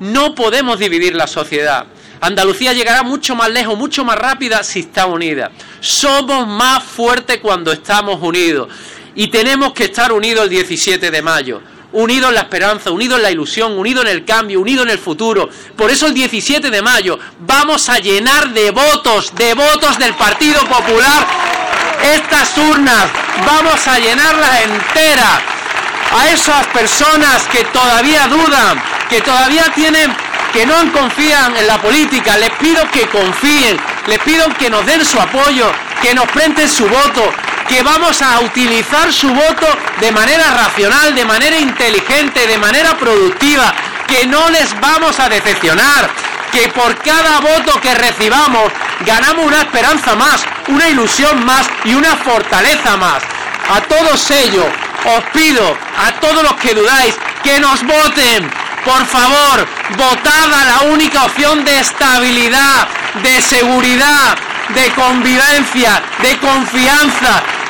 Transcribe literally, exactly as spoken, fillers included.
No podemos dividir la sociedad. Andalucía llegará mucho más lejos, mucho más rápida si está unida. Somos más fuertes cuando estamos unidos. Y tenemos que estar unidos el diecisiete de mayo. Unidos en la esperanza, unidos en la ilusión, unidos en el cambio, unidos en el futuro. Por eso el diecisiete de mayo vamos a llenar de votos, de votos del Partido Popular estas urnas. Vamos a llenarlas enteras. A esas personas que todavía dudan, que todavía tienen, que no confían en la política, les pido que confíen, les pido que nos den su apoyo, que nos presten su voto, que vamos a utilizar su voto de manera racional, de manera inteligente, de manera productiva, que no les vamos a decepcionar, que por cada voto que recibamos ganamos una esperanza más, una ilusión más y una fortaleza más. A todos ellos os pido, a todos los que dudáis, que nos voten. Por favor, votad a la única opción de estabilidad, de seguridad, de convivencia, de confianza,